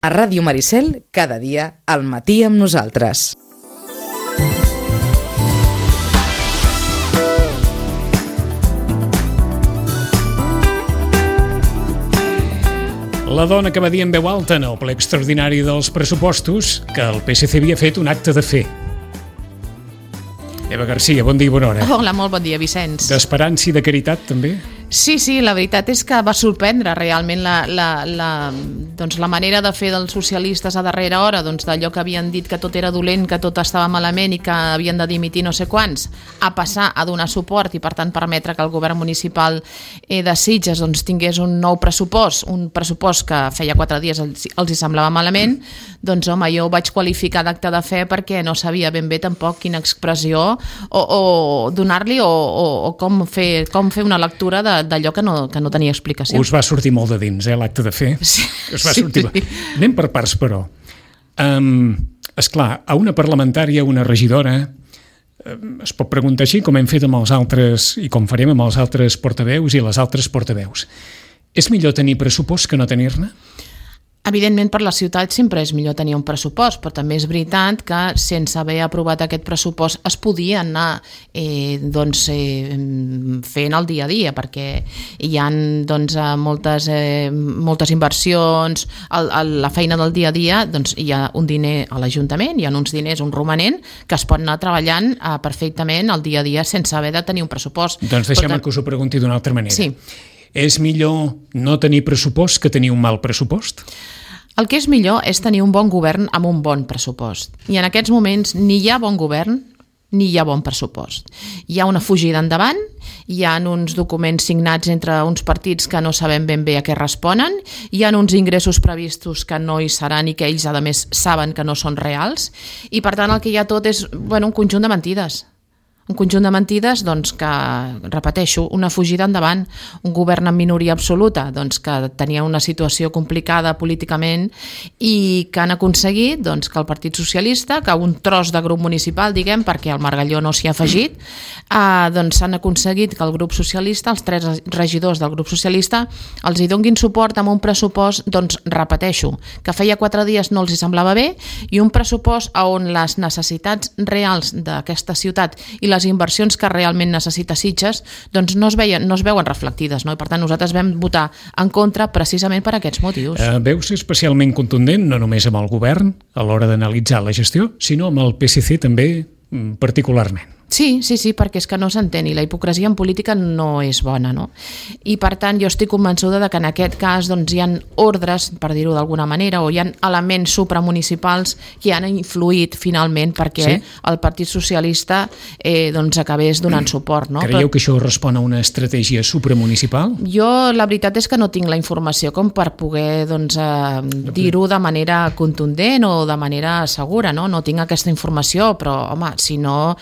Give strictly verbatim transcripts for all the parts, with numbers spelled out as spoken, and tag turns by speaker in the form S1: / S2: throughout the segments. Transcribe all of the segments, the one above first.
S1: A Ràdio Maricel, cada dia, al matí amb nosaltres.
S2: La dona que va dir en veu alta en el ple extraordinari dels pressupostos que el P S C havia fet un acte de fe. Eva Garcia, bon dia i bona hora.
S3: Hola, molt bon dia, Vicenç.
S2: D'esperança i de caritat, també?
S3: Sí, sí, la veritat és que va sorprendre realment la, la, la, doncs la manera de fer dels socialistes a darrera hora, doncs d'allò que havien dit que tot era dolent, que tot estava malament i que havien de dimitir no sé quants, a passar a donar suport i per tant permetre que el govern municipal eh, de Sitges doncs, tingués un nou pressupost, un pressupost que feia quatre dies els, els hi semblava malament, doncs home, jo ho vaig qualificar d'acte de fe perquè no sabia ben bé tampoc quina expressió o, o donar-li o, o, o com, fer, com fer una lectura de d'allò que no, que no tenia explicació.
S2: Us va sortir molt de dins, eh, l'acte de fe?
S3: Sí.
S2: Us va sortir... sí. Anem per parts, però. Um, esclar, a una parlamentària, una regidora, um, es pot preguntar així, com hem fet amb els altres, i com farem amb els altres portaveus i les altres portaveus. És millor tenir pressupost que no tenir-ne?
S3: Evidentment, per la ciutat sempre és millor tenir un pressupost, però també és veritat que sense haver aprovat aquest pressupost es podia anar eh, doncs, eh, fent el dia a dia, perquè hi ha doncs, moltes, eh, moltes inversions, el, el, la feina del dia a dia, doncs, hi ha un diner a l'Ajuntament, hi ha uns diners, un romanent, que es pot anar treballant eh, perfectament el dia a dia sense haver de tenir un pressupost.
S2: Doncs deixem
S3: tant...
S2: que us ho pregunti d'una altra manera.
S3: Sí.
S2: És millor no tenir pressupost que tenir un mal pressupost?
S3: El que és millor és tenir un bon govern amb un bon pressupost. I en aquests moments ni hi ha bon govern ni hi ha bon pressupost. Hi ha una fugida endavant, hi ha uns documents signats entre uns partits que no sabem ben bé a què responen, hi ha uns ingressos previstos que no hi seran i que ells, a més, saben que no són reals, i per tant el que hi ha tot és bueno, un conjunt de mentides. Un conjunt de mentides doncs, que, repeteixo, una fugida endavant, un govern en minoria absoluta doncs, que tenia una situació complicada políticament i que han aconseguit doncs, que el Partit Socialista, que un tros de grup municipal, diguem, perquè el Margalló no s'hi ha afegit, eh, doncs s'han aconseguit que el grup socialista, els tres regidors del grup socialista, els hi donguin suport amb un pressupost, doncs, repeteixo, que feia quatre dies no els hi semblava bé i un pressupost on les necessitats reals d'aquesta ciutat i les inversions que realment necessita Sitges doncs no es, veien, no es veuen reflectides, no? I per tant nosaltres vam votar en contra precisament per aquests motius.
S2: Eh, veu ser especialment contundent no només amb el govern a l'hora d'analitzar la gestió, sinó amb el P S C també particularment.
S3: Sí, sí, sí, perquè és que no s'entén i la hipocresia en política no és bona, no? I per tant jo estic convençuda de que en aquest cas doncs, hi ha ordres, per dir-ho d'alguna manera, o hi ha elements supramunicipals que han influït finalment perquè sí? el Partit Socialista eh, doncs, acabés donant suport. No?
S2: Creieu
S3: Però...
S2: que això respon a una estratègia supramunicipal?
S3: Jo la veritat és que no tinc la informació com per poder doncs, eh, dir-ho de manera contundent o de manera segura, no? No tinc aquesta informació, però home, si no...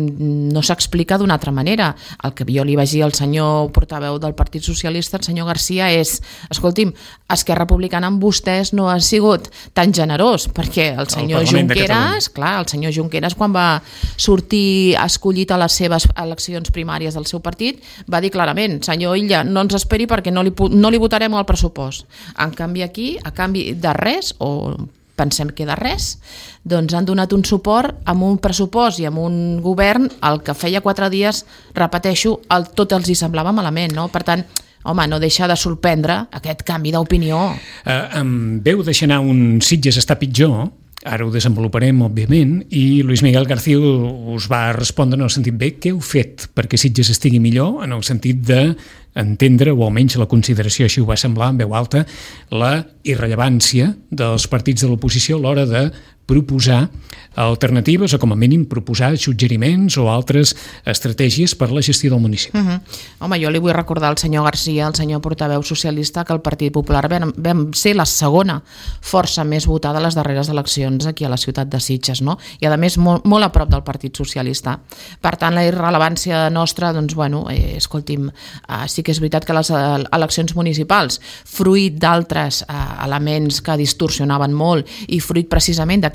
S3: no s'explica d'una altra manera. El que jo li vaig dir al senyor portaveu del Partit Socialista, el senyor Garcia, és, escolti'm, Esquerra Republicana amb vostès no ha sigut tan generós, perquè el senyor el Junqueras, clar, el senyor Junqueras quan va sortir escollit a les seves eleccions primàries del seu partit, va dir clarament, senyor Illa, no ens esperi perquè no li, no li votarem el pressupost. En canvi aquí, a canvi de res, o pensem que de res, doncs han donat un suport amb un pressupost i amb un govern al que feia quatre dies, repeteixo, el, tot els hi semblava malament, no? Per tant, home, no deixa de sorprendre aquest canvi d'opinió.
S2: Uh, em veu deixar anar un Sitges està pitjor, ara ho desenvoluparem, òbviament, i Luis Miguel García us va respondre en el sentit, bé, què heu fet perquè Sitges estigui millor, en el sentit de entendre, o almenys la consideració així ho va semblar en veu alta, la irrellevància dels partits de l'oposició a l'hora de proposar alternatives o com a mínim proposar suggeriments o altres estratègies per la gestió del municipi.
S3: Uh-huh. Home, jo li vull recordar al senyor Garcia, al senyor portaveu socialista, que el Partit Popular vam, vam ser la segona força més votada a les darreres eleccions aquí a la ciutat de Sitges, no? I a més molt, molt a prop del Partit Socialista. Per tant, la irrellevància nostra, doncs, bueno, eh, escolti'm, eh, sí que és veritat que les eleccions municipals, fruit d'altres eh, elements que distorsionaven molt i fruit precisament d'aquest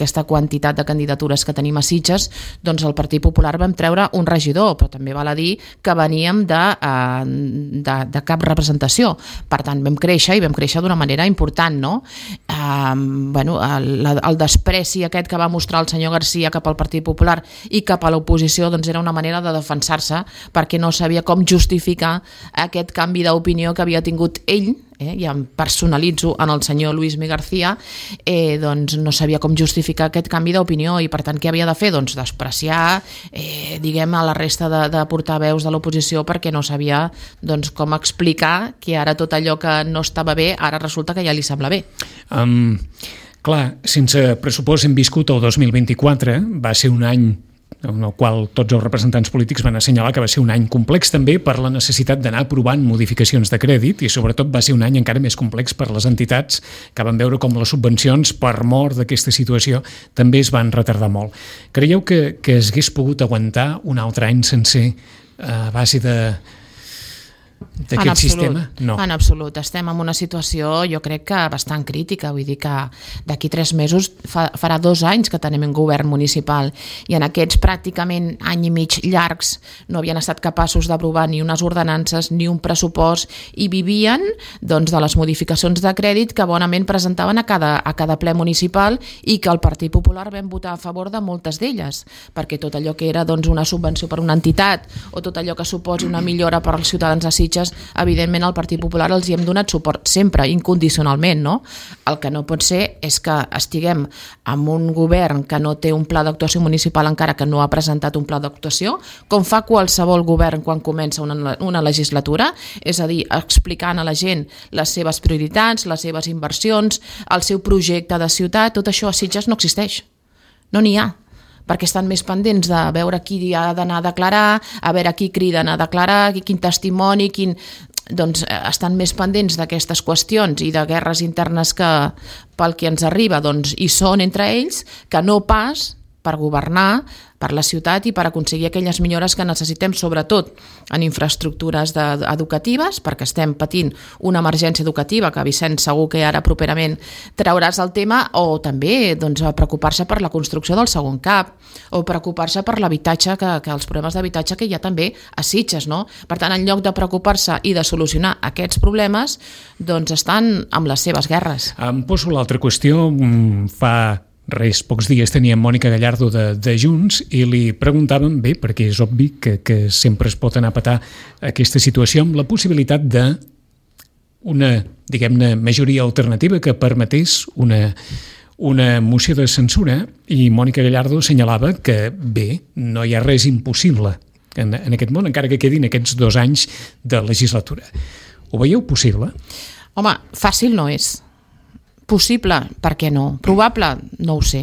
S3: aquesta quantitat de candidatures que tenim a Sitges, doncs el Partit Popular vam treure un regidor, però també val a dir que veníem de, de, de cap representació. Per tant, vam créixer i vam créixer d'una manera important, no? Eh, bueno, el, el despreci aquest que va mostrar el senyor Garcia cap al Partit Popular i cap a l'oposició, doncs era una manera de defensar-se perquè no sabia com justificar aquest canvi d'opinió que havia tingut ell, eh, i em personalitzo en el senyor Luismi García, eh, doncs no sabia com justificar aquest canvi d'opinió i per tant què havia de fer? Doncs despreciar eh, diguem a la resta de, de portaveus de l'oposició perquè no sabia doncs, com explicar que ara tot allò que no estava bé ara resulta que ja li sembla bé.
S2: Um, clar, sense pressupost hem viscut el dos mil vint-i-quatre, va ser un any en el qual tots els representants polítics van assenyalar que va ser un any complex també per la necessitat d'anar aprovant modificacions de crèdit i sobretot va ser un any encara més complex per les entitats que van veure com les subvencions per mort d'aquesta situació també es van retardar molt. Creieu que, que es hagués pogut aguantar un altre any sencer a base de d'aquest sistema? No.
S3: En absolut. Estem en una situació, jo crec que bastant crítica. Vull dir que d'aquí tres mesos fa, farà dos anys que tenim un govern municipal i en aquests pràcticament any i mig llargs no havien estat capaços d'aprovar ni unes ordenances ni un pressupost i vivien doncs, de les modificacions de crèdit que bonament presentaven a cada, a cada ple municipal i que el Partit Popular vam votar a favor de moltes d'elles, perquè tot allò que era doncs, una subvenció per una entitat o tot allò que suposi una millora per als ciutadans de Sitges, evidentment al Partit Popular els hi hem donat suport sempre, incondicionalment, no? El que no pot ser és que estiguem amb un govern que no té un pla d'actuació municipal encara que no ha presentat un pla d'actuació, com fa qualsevol govern quan comença una, una legislatura, és a dir, explicant a la gent les seves prioritats, les seves inversions, el seu projecte de ciutat, tot això a Sitges no existeix. No n'hi ha, perquè estan més pendents de veure qui ha d'anar a declarar, a veure qui criden a declarar, quin testimoni, quin... doncs estan més pendents d'aquestes qüestions i de guerres internes que pel que ens arriba doncs hi són entre ells, que no pas per governar per la ciutat i per aconseguir aquelles millores que necessitem, sobretot en infraestructures de, educatives, perquè estem patint una emergència educativa, que Vicenç segur que ara properament trauràs el tema, o també doncs, preocupar-se per la construcció del segon cap, o preocupar-se per l'habitatge, que, que els problemes d'habitatge que hi ha també a Sitges, no? Per tant, en lloc de preocupar-se i de solucionar aquests problemes, doncs estan amb les seves guerres.
S2: Em poso l'altra qüestió, fa res, pocs dies teníem Mònica Gallardo de, de Junts i li preguntàvem, bé, perquè és obvi que, que sempre es pot anar a petar aquesta situació, amb la possibilitat de una, diguem-ne, majoria alternativa que permetés una, una moció de censura i Mònica Gallardo assenyalava que, bé, no hi ha res impossible en, en aquest món, encara que quedin aquests dos anys de legislatura. Ho veieu possible?
S3: Home, fàcil no és. Possible, per què no? Probable, no ho sé.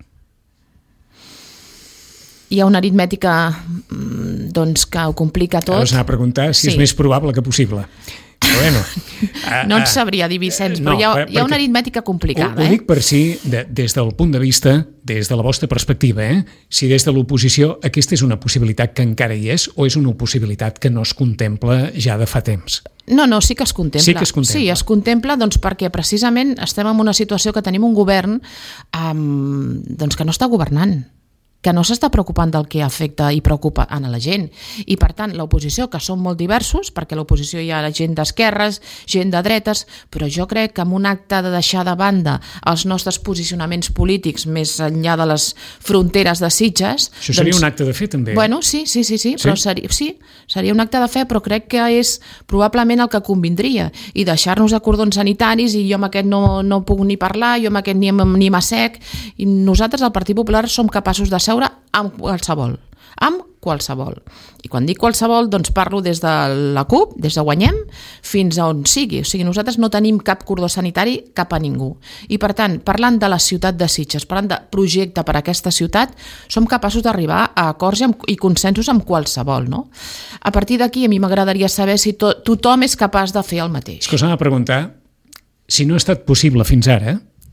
S3: Hi ha una aritmètica doncs, que ho complica tot.
S2: Ara s'ha de preguntar si sí. És més probable que possible. Però bueno,
S3: no et sabria dir, Vicenç, però no, hi, ha, hi ha una aritmètica complicada.
S2: Ho, ho dic per si, de, des del punt de vista, des de la vostra perspectiva, eh? Si des de l'oposició aquesta és una possibilitat que encara hi és o és una possibilitat que no es contempla ja de fa temps?
S3: No, no, sí que es contempla.
S2: Sí que es contempla.
S3: Sí, es contempla doncs, perquè precisament estem en una situació que tenim un govern um, doncs, que no està governant, que no s'està preocupant del que afecta i preocupa a la gent. I, per tant, l'oposició, que són molt diversos, perquè a l'oposició hi ha gent d'esquerres, gent de dretes, però jo crec que amb un acte de deixar de banda els nostres posicionaments polítics més enllà de les fronteres de Sitges...
S2: Això seria doncs, un acte de fe, també.
S3: Bueno, sí, sí, sí, sí, però sí? Seria, sí, seria un acte de fe, però crec que és probablement el que convindria, i deixar-nos de cordons sanitaris, i jo amb aquest no, no puc ni parlar, jo amb aquest ni, ni m'assec, i nosaltres, al Partit Popular, som capaços de seure amb qualsevol, amb qualsevol. I quan dic qualsevol, doncs parlo des de la CUP, des de Guanyem, fins a on sigui. O sigui, nosaltres no tenim cap cordó sanitari cap a ningú. I, per tant, parlant de la ciutat de Sitges, parlant de projecte per a aquesta ciutat, som capaços d'arribar a acords i consensos amb qualsevol, no? A partir d'aquí, a mi m'agradaria saber si to- tothom és capaç de fer el mateix.
S2: És que us hem de preguntar, si no ha estat possible fins ara,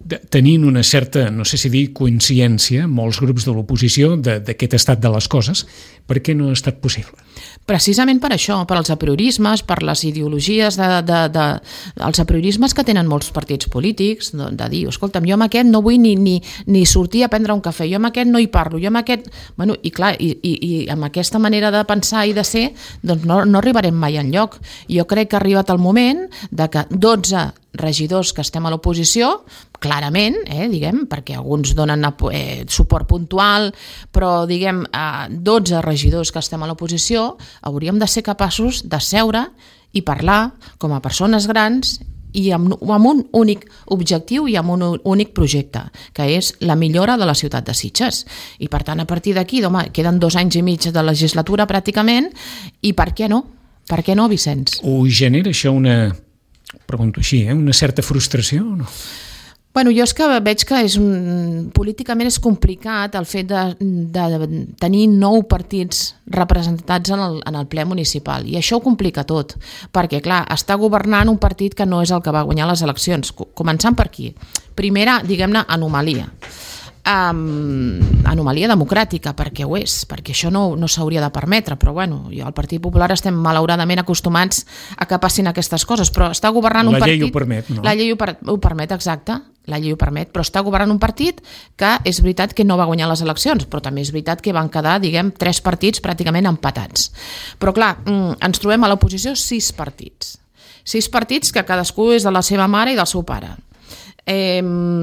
S2: tenint una certa, no sé si dir, coincidència, molts grups de l'oposició d'aquest estat de les coses, per què no ha estat possible?
S3: Precisament per això, per als apriorismes, per les ideologies, de, de, de, els apriorismes que tenen molts partits polítics, de, de dir, escolta'm, jo amb aquest no vull ni, ni, ni sortir a prendre un cafè, jo amb aquest no hi parlo, jo amb aquest... Bueno, i clar, i, i, i amb aquesta manera de pensar i de ser, doncs no, no arribarem mai enlloc. Jo crec que ha arribat el moment de que dotze regidors que estem a l'oposició, clarament, eh, diguem, perquè alguns donen eh, suport puntual, però diguem, eh, dotze regidors que estem a l'oposició, hauríem de ser capaços de seure i parlar com a persones grans i amb, amb un únic objectiu i amb un únic projecte, que és la millora de la ciutat de Sitges. I per tant, a partir d'aquí, home, queden dos anys i mig de legislatura pràcticament, i per què no? Per què no, Vicenç?
S2: Us genera això una, pregunto així, eh, una certa frustració o no?
S3: Bueno, jo és que veig que és un, políticament és complicat el fet de, de tenir nou partits representats en el, en el ple municipal, i això ho complica tot, perquè clar, està governant un partit que no és el que va guanyar les eleccions, començant per aquí. Primera, diguem-ne, anomalia. Um, anomalia democràtica, perquè ho és, perquè això no, no s'hauria de permetre, però bueno, jo al Partit Popular estem malauradament acostumats a que passin aquestes coses, però està governant un partit...
S2: La llei ho permet, no?
S3: La llei ho, per, ho permet, exacte, la llei ho permet, però està governant un partit que és veritat que no va guanyar les eleccions, però també és veritat que van quedar, diguem, tres partits pràcticament empatats. Però clar, ens trobem a l'oposició sis partits. Sis partits que cadascú és de la seva mare i del seu pare. Eh,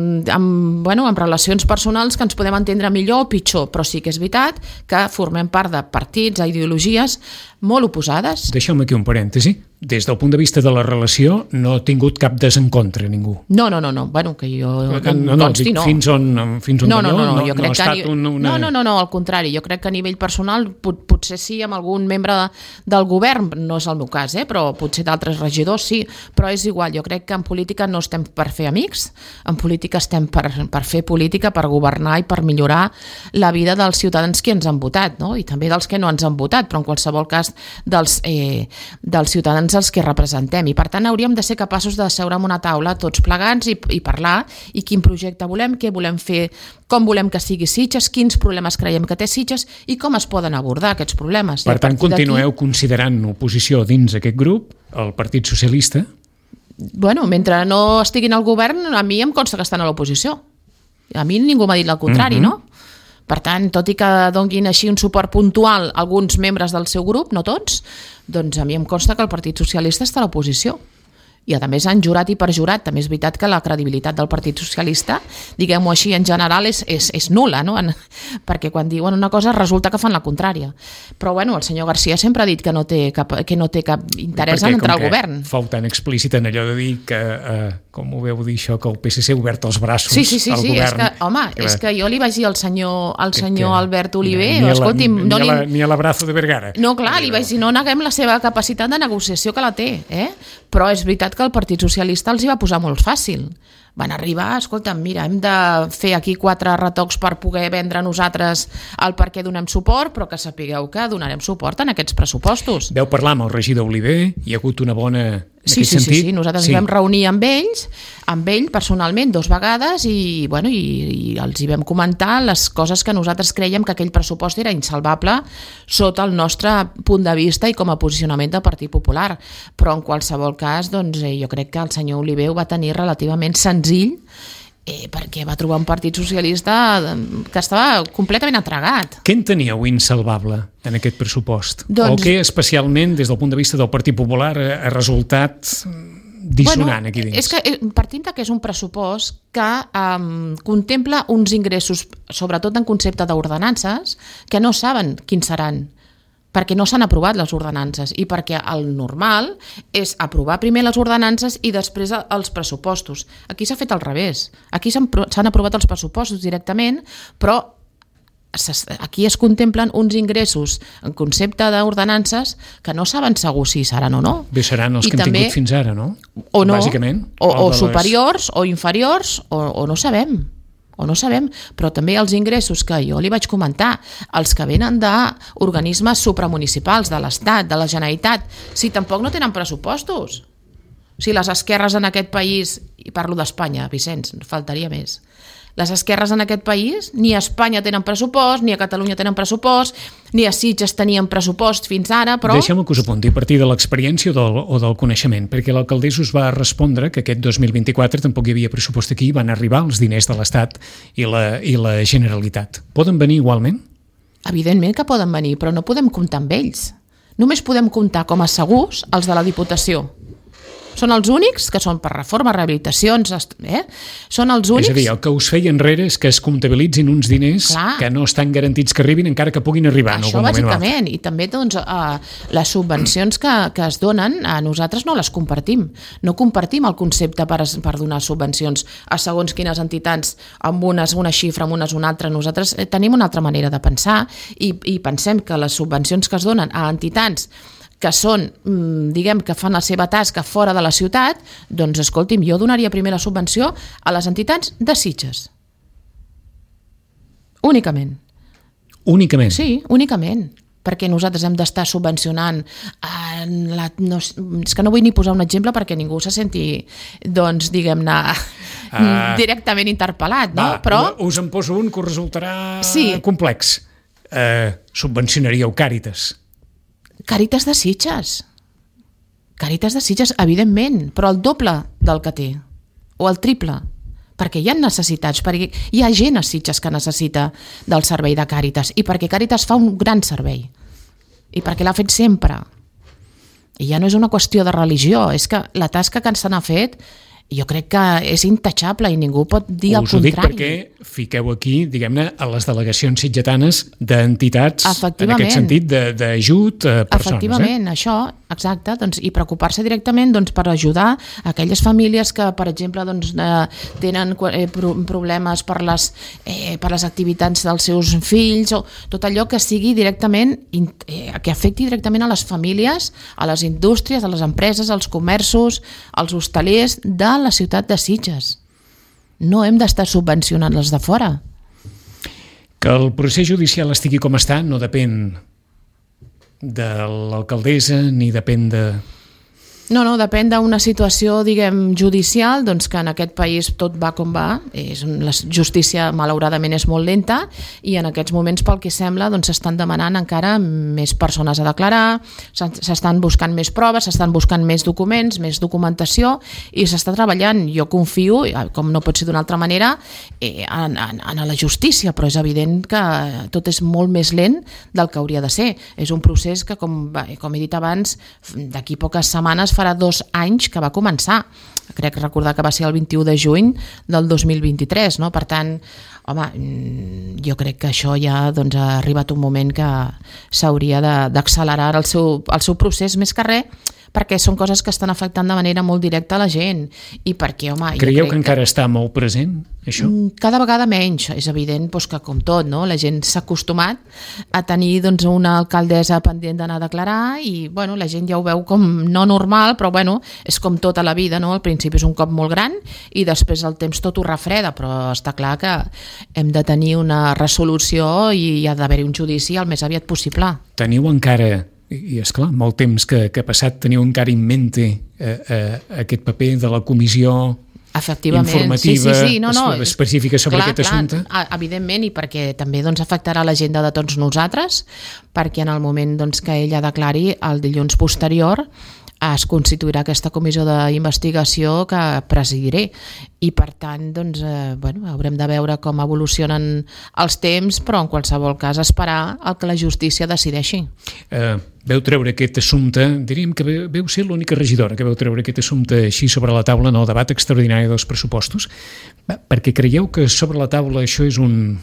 S3: amb, bueno, amb relacions personals que ens podem entendre millor o pitjor, però sí que és veritat que formem part de partits, ideologies molt oposades.
S2: Deixeu-me aquí un parèntesi. Des del punt de vista de la relació no ha tingut cap desencontre ningú.
S3: No, no, no, no. Bueno, que jo que
S2: no, no,
S3: consti,
S2: dic,
S3: no.
S2: Fins on, fins on
S3: no, no, no, no,
S2: no,
S3: jo crec
S2: no ha estat
S3: que
S2: una, una...
S3: No, no, no, no, al contrari. Jo crec que a nivell personal pot, potser sí amb algun membre de, del govern, no és el meu cas, eh, però potser d'altres regidors sí, però és igual. Jo crec que en política no estem per fer amics, en política estem per, per fer política, per governar i per millorar la vida dels ciutadans que ens han votat, no? I també dels que no ens han votat, però en qualsevol cas dels, eh, dels ciutadans als que representem. I per tant hauríem de ser capaços de seure en una taula tots plegats i, i parlar i quin projecte volem, què volem fer, com volem que sigui Sitges, quins problemes creiem que té Sitges i com es poden abordar aquests problemes.
S2: Per tant, continueu considerant oposició dins aquest grup, el Partit Socialista?
S3: Bueno, mentre no estiguin al govern, a mi em consta que estan a l'oposició. A mi ningú m'ha dit el contrari, uh-huh. no? Per tant, tot i que donguin així un suport puntual alguns membres del seu grup, no tots, doncs a mi em consta que el Partit Socialista està a l'oposició. I a més han jurat i perjurat. També és veritat que la credibilitat del Partit Socialista, diguem-ho així, en general és, és, és nul·la, no? En, perquè quan diuen una cosa resulta que fan la contrària. Però bueno, el senyor Garcia sempre ha dit que no té cap, que no té cap interès en entrar al govern.
S2: Fou tan explícit en allò de dir que, eh, com ho veu dir això, que el P S C ha obert els braços
S3: sí, sí, sí,
S2: al
S3: sí,
S2: govern.
S3: És que, home, que, és que jo li vaig dir al senyor, al senyor
S2: que,
S3: Albert Oliver,
S2: ni,
S3: escolti'm,
S2: ni,
S3: no
S2: ni,
S3: li...
S2: a la, ni a l'abrazo de Vergara.
S3: No, clar, li vaig dir, no neguem la seva capacitat de negociació que la té, eh? Però és veritat que el Partit Socialista els hi va posar molt fàcil. Van arribar, escolta'm, mira, hem de fer aquí quatre retocs per poder vendre nosaltres el per què donem suport, però que sapigueu que donarem suport en aquests pressupostos.
S2: Veu parlar amb el regidor Oliver, hi ha hagut una bona...
S3: Sí, sí, sí, sí, nosaltres sí. ens vam reunir amb ells, amb ell personalment dos vegades i, bueno, i, i els hi vam comentar les coses que nosaltres creiem que aquell pressupost era insalvable sota el nostre punt de vista i com a posicionament del Partit Popular. Però en qualsevol cas, doncs, eh, jo crec que el senyor Oliver ho va tenir relativament senzill eh, perquè va trobar un Partit Socialista que estava completament entregat.
S2: Què en teníeu insalvable en aquest pressupost?
S3: Doncs...
S2: O què especialment des del punt de vista del Partit Popular ha resultat dissonant bueno, aquí dins?
S3: És que partim que és un pressupost que um, contempla uns ingressos, sobretot en concepte d'ordenances, que no saben quins seran, perquè no s'han aprovat les ordenances i perquè el normal és aprovar primer les ordenances i després els pressupostos. Aquí s'ha fet al revés. Aquí s'han aprovat els pressupostos directament, però aquí es contemplen uns ingressos en concepte d'ordenances que no saben segur si seran o no.
S2: Bé, seran els I que hem tingut fins ara, no?
S3: O no,
S2: bàsicament.
S3: O, o, o
S2: les...
S3: superiors o inferiors, o, o no sabem. o no sabem, però també els ingressos que jo li vaig comentar, els que venen d'organismes supramunicipals, de l'Estat, de la Generalitat, si tampoc no tenen pressupostos. O sigui, les esquerres en aquest país, i parlo d'Espanya, Vicenç, faltaria més, les esquerres en aquest país, ni a Espanya tenen pressupost, ni a Catalunya tenen pressupost, ni a Sitges tenien pressupost fins ara, però...
S2: Deixeu-me que us apunti a partir de l'experiència o del, o del coneixement, perquè l'alcaldessa us va respondre que aquest dos mil vint-i-quatre tampoc hi havia pressupost aquí, van arribar els diners de l'Estat i la, i la Generalitat. Poden venir igualment?
S3: Evidentment que poden venir, però no podem comptar amb ells. Només podem comptar com a segurs els de la Diputació. Són els únics que són per reforma, rehabilitacions, eh? Són els únics...
S2: És a dir, el que us feia enrere és que es comptabilitzin uns diners Clar. que no estan garantits que arribin encara que puguin arribar.
S3: Això
S2: en algun
S3: bàsicament, i també doncs, eh, les subvencions que, que es donen, a nosaltres no les compartim. No compartim el concepte per, per donar subvencions a segons quines entitats, amb unes una xifra, amb unes una altra. Nosaltres tenim una altra manera de pensar i, i pensem que les subvencions que es donen a entitats que són, diguem, que fan la seva tasca fora de la ciutat, doncs, escolti'm, jo donaria primer la subvenció a les entitats de Sitges. Únicament.
S2: Únicament?
S3: Sí, únicament. Perquè nosaltres hem d'estar subvencionant eh, la, no, és que no vull ni posar un exemple perquè ningú se senti, doncs, diguem-ne, ah, directament interpel·lat, no?
S2: Va,
S3: però
S2: us en poso un que us resultarà
S3: sí.
S2: complex. Eh, subvencionaríeu Càritas.
S3: Càritas de Sitges. Càritas de Sitges, evidentment, però el doble del que té, o el triple, perquè hi ha necessitats, perquè hi ha gent a Sitges que necessita del servei de Càritas, i perquè Càritas fa un gran servei, i perquè l'ha fet sempre. I ja no és una qüestió de religió, és que la tasca que se n'ha fet jo crec que és intachable i ningú pot dir el
S2: contrari. Us ho dic perquè fiqueu aquí, diguem-ne, a les delegacions sitgetanes d'entitats, en aquest sentit, d'ajut a persones.
S3: Efectivament, eh? Això, exacte, doncs, i preocupar-se directament doncs, per ajudar aquelles famílies que, per exemple, doncs, eh, tenen eh, pro problemes per les, eh, per les activitats dels seus fills, o tot allò que sigui directament, eh, que afecti directament a les famílies, a les indústries, a les empreses, als comerços, als hostalers de la ciutat de Sitges. No hem d'estar subvencionant les de fora.
S2: Que el procés judicial estigui com està no depèn de l'alcaldessa ni depèn de...
S3: No, no, depèn d'una situació, diguem, judicial, doncs que en aquest país tot va com va, és, la justícia malauradament és molt lenta i en aquests moments, pel que sembla, doncs s'estan demanant encara més persones a declarar, s'estan buscant més proves, s'estan buscant més documents, més documentació i s'està treballant. Jo confio, com no pot ser d'una altra manera, en, en, en la justícia, però és evident que tot és molt més lent del que hauria de ser. És un procés que, com, com he dit abans, d'aquí poques setmanes farà dos anys que va començar. Crec recordar que va ser el vint-i-u de juny del dos mil vint-i-tres, no? Per tant, home, jo crec que això ja doncs, ha arribat un moment que s'hauria d'accelerar el seu, el seu procés, més que res, perquè són coses que estan afectant de manera molt directa a la gent. I perquè, home...
S2: Creieu que encara que... està molt present, això?
S3: Cada vegada menys. És evident doncs, que, com tot, no? La gent s'ha acostumat a tenir doncs, una alcaldessa pendent d'anar a declarar i bueno, la gent ja ho veu com no normal, però bueno, és com tota la vida, no? Al principi és un cop molt gran i després el temps tot ho refreda, però està clar que hem de tenir una resolució i hi ha d'haver-hi un judici el més aviat possible.
S2: Teniu encara... i és clar, molt temps que, que ha passat, teniu encara in mente eh, eh, aquest paper de la comissió informativa
S3: sí, sí, sí. No, no.
S2: específica sobre
S3: clar,
S2: aquest assumpte?
S3: Clar, evidentment, i perquè també doncs, afectarà l'agenda de tots nosaltres, perquè en el moment doncs, que ella declari el dilluns posterior es constituirà aquesta comissió d'investigació que presidiré i per tant doncs, eh, bueno, haurem de veure com evolucionen els temps, però en qualsevol cas esperar el que la justícia decideixi.
S2: Eh, veu treure aquest assumpte, diríem que veu ser l'única regidora que veu treure aquest assumpte així sobre la taula en el debat extraordinari dels pressupostos, perquè creieu que sobre la taula això és un...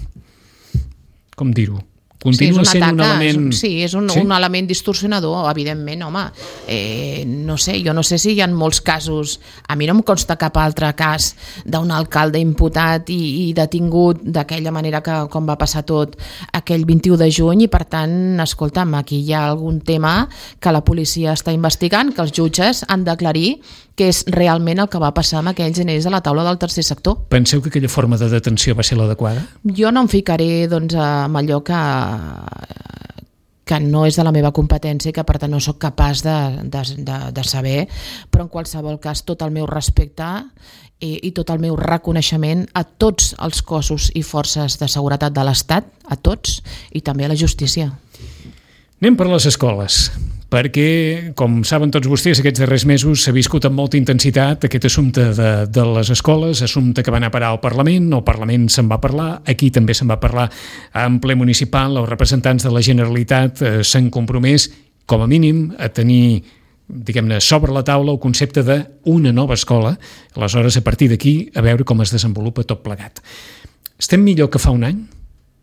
S2: com dir-ho? Continua
S3: sí,
S2: sent
S3: ataca,
S2: un element...
S3: És, sí, és un, sí? un element distorsionador, evidentment, home. Eh, no sé, jo no sé si hi ha molts casos... A mi no em consta cap altre cas d'un alcalde imputat i, i detingut d'aquella manera que com va passar tot aquell vint-i-u de juny i, per tant, escolta'm, aquí hi ha algun tema que la policia està investigant, que els jutges han d'aclarir què és realment el que va passar amb aquells diners a la taula del tercer sector.
S2: Penseu que aquella forma de detenció va ser l'adequada?
S3: Jo no em ficaré doncs, amb allò que, que no és de la meva competència i que per tant no sóc capaç de, de, de, de saber, però en qualsevol cas tot el meu respecte i, i tot el meu reconeixement a tots els cossos i forces de seguretat de l'Estat, a tots, i també a la justícia.
S2: Anem per les escoles, perquè, com saben tots vostès, aquests darrers mesos s'ha viscut amb molta intensitat aquest assumpte de, de les escoles, assumpte que va anar a parar al Parlament, el Parlament se'n va parlar, aquí també se'n va parlar en ple municipal, els representants de la Generalitat eh, s'han compromès, com a mínim, a tenir, diguem-ne, sobre la taula el concepte d'una nova escola, aleshores, a partir d'aquí, a veure com es desenvolupa tot plegat. Estem millor que fa un any?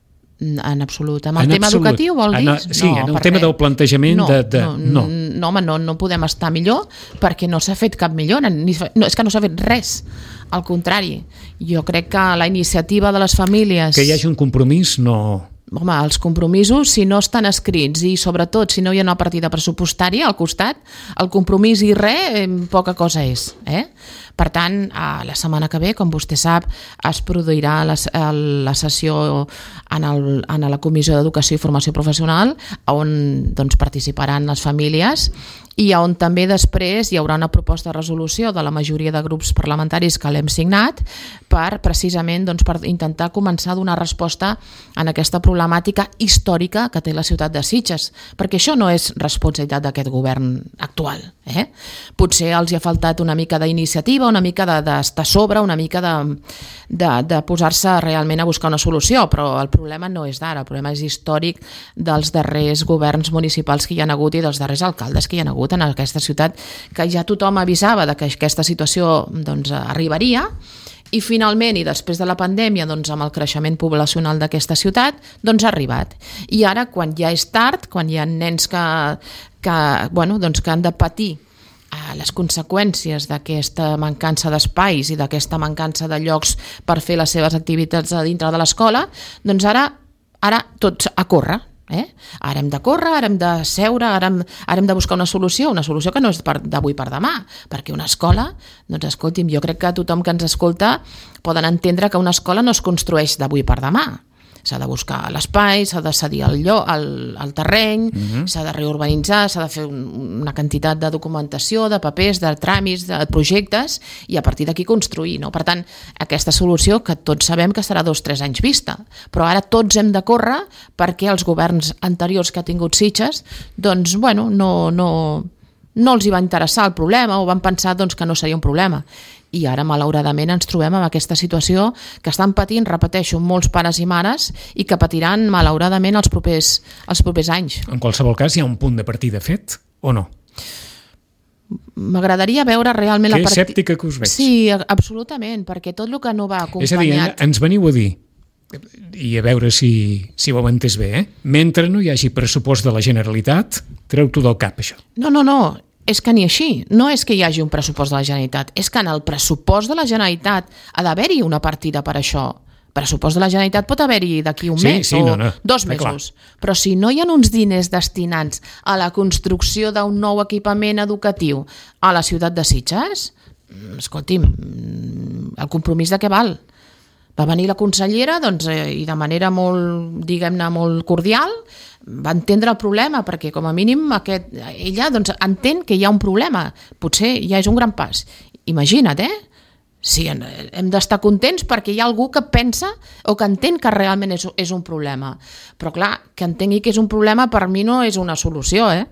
S3: En absolut. Amb el
S2: en
S3: tema
S2: absolut.
S3: educatiu vol dir?
S2: En, sí,
S3: no,
S2: en el tema res. Del plantejament
S3: no,
S2: de... de
S3: no, no. no, home, no, no podem estar millor perquè no s'ha fet cap millora, ni, no, és que no s'ha fet res. Al contrari, jo crec que la iniciativa de les famílies...
S2: Que hi hagi un compromís, no...
S3: Home, els compromisos, si no estan escrits i sobretot si no hi ha una partida pressupostària al costat, el compromís i res, poca cosa és. Eh? Per tant, la setmana que ve, com vostè sap, es produirà la, la sessió en, el, en la Comissió d'Educació i Formació Professional, on doncs, participaran les famílies i on també després hi haurà una proposta de resolució de la majoria de grups parlamentaris que l'hem signat per precisament doncs, per intentar començar a donar resposta en aquesta problemàtica històrica que té la ciutat de Sitges, perquè això no és responsabilitat d'aquest govern actual. Eh? Potser els hi ha faltat una mica d'iniciativa, una mica d'estar a sobre, una mica de, de, de posar-se realment a buscar una solució, però el problema no és d'ara, el problema és històric dels darrers governs municipals que hi ha hagut i dels darrers alcaldes que hi ha hagut en aquesta ciutat, que ja tothom avisava de que aquesta situació doncs, arribaria i finalment, i després de la pandèmia, doncs, amb el creixement poblacional d'aquesta ciutat, doncs ha arribat. I ara, quan ja és tard, quan hi ha nens que, que, bueno, doncs, que han de patir les conseqüències d'aquesta mancança d'espais i d'aquesta mancança de llocs per fer les seves activitats a dintre de l'escola, doncs ara, ara tots a córrer. Eh? Ara hem de córrer, ara hem de seure, ara hem, ara hem de buscar una solució, una solució que no és d'avui per demà, perquè una escola, doncs escolti'm, jo crec que tothom que ens escolta poden entendre que una escola no es construeix d'avui per demà. S'ha de buscar l'espai, s'ha de cedir el, lloc, el, el terreny, uh-huh. s'ha de reurbanitzar, s'ha de fer un, una quantitat de documentació, de papers, de tràmits, de projectes, i a partir d'aquí construir. No? Per tant, aquesta solució que tots sabem que serà dos o tres anys vista, però ara tots hem de córrer perquè els governs anteriors que ha tingut Sitges, doncs, bueno, no, no, no els hi va interessar el problema o van pensar doncs, que no seria un problema. I ara, malauradament, ens trobem amb aquesta situació que estan patint, repeteixo, molts pares i mares i que patiran, malauradament, els propers, els propers anys.
S2: En qualsevol cas, hi ha un punt de partida fet, o no?
S3: M'agradaria veure realment
S2: que
S3: la partida...
S2: Que escèptica que us veig.
S3: Sí, absolutament, perquè tot el que no va acompanyat...
S2: És a dir, ens veniu a dir, i a veure si, si ho hem entès bé, eh? Mentre no hi hagi pressupost de la Generalitat, treu-t'ho del cap, això.
S3: No, no, no. És que ni així, no és que hi hagi un pressupost de la Generalitat, és que en el pressupost de la Generalitat ha d'haver-hi una partida per això. Pressupost de la Generalitat pot haver-hi d'aquí un
S2: sí,
S3: mes
S2: sí,
S3: o
S2: no, no.
S3: dos mesos, però si no hi ha uns diners destinats a la construcció d'un nou equipament educatiu a la ciutat de Sitges, escolti'm, el compromís de què val? Va venir la consellera doncs, eh, i de manera molt, diguem-ne, molt cordial va entendre el problema, perquè com a mínim aquest, ella doncs, entén que hi ha un problema. Potser ja és un gran pas. Imagina't, eh? Sí, hem d'estar contents perquè hi ha algú que pensa o que entén que realment és, és un problema. Però clar, que entengui que és un problema per mi no és una solució, eh?